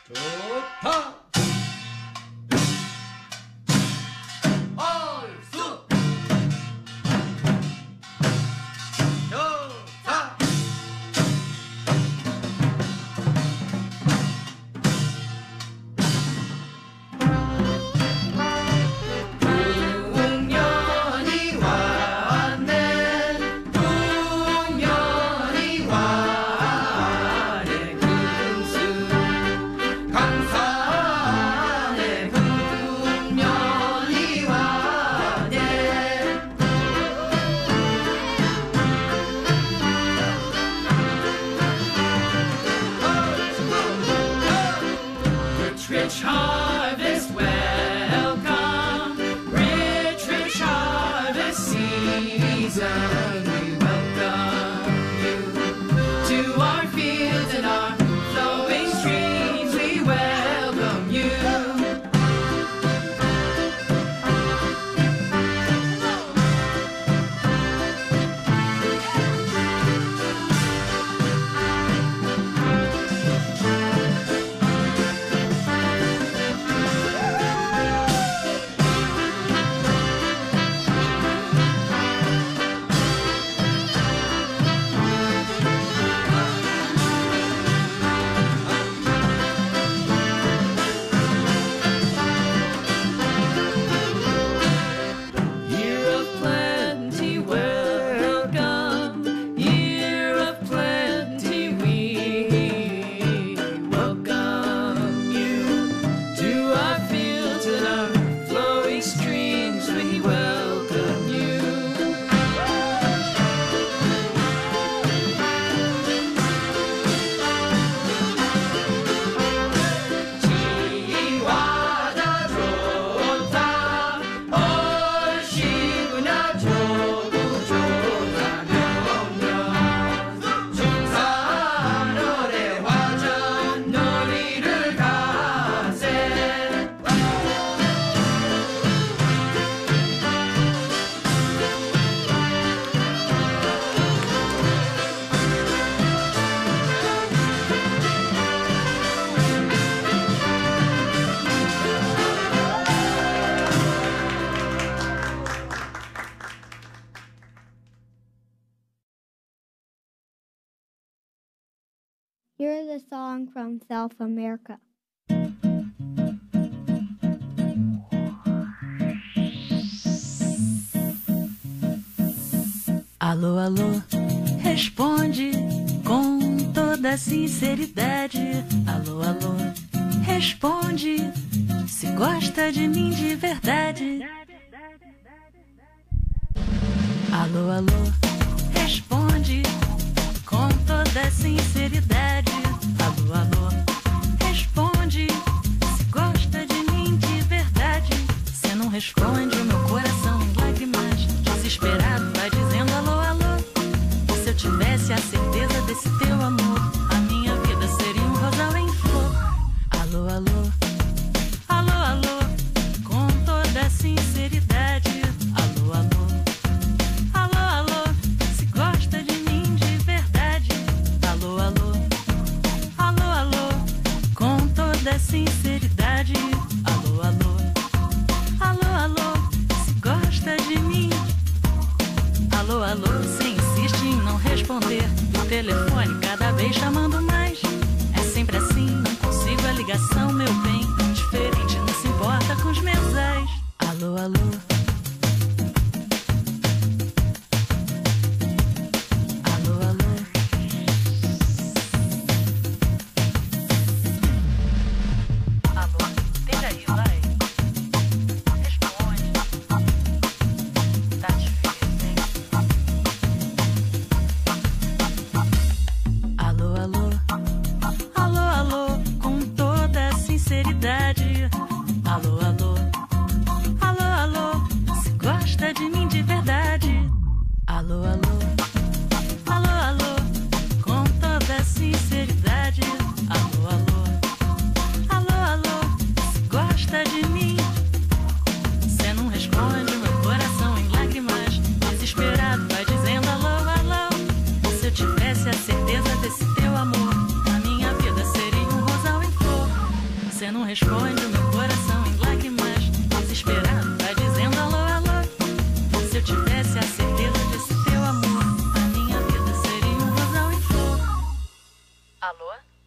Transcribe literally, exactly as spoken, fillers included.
좋다. Rich harvest, welcome. Rich, rich harvest season. We welcome you to our fields and our flowing streams. We welcome you. Here's a song from South America. Alô, alô, responde com toda sinceridade. Alô, alô, responde se gosta de mim de verdade. Alô, alô, responde com toda sinceridade. Alô, alô, responde se gosta de mim de verdade. Cê não responde, o meu coração em lágrimas, desesperado, vai dizendo alô, alô. Se eu tivesse a certeza desse teu amor, a minha vida seria um rosal em flor. Alô, alô, alô, alô, com toda sinceridade. Alô, alô, alô, alô, se gosta de mim de verdade. Alô, alô, alô, alô, com toda sinceridade. Alô, alô, alô, alô, se gosta de mim. Alô, alô, você insiste em não responder o telefone cada vez chamando mais. É sempre assim, não consigo a ligação, meu bem. Diferente, não se importa com os mensais. Alô, alô, alô, alô. Alô, pega aí, vai. Responde. Tá difícil, hein? Alô, alô, alô, alô, com toda sinceridade. responde, o meu coração em lágrimas, desesperado, vai dizendo alô, alô. Se eu tivesse a certeza desse teu amor, a minha vida seria um rosal em flor. Alô?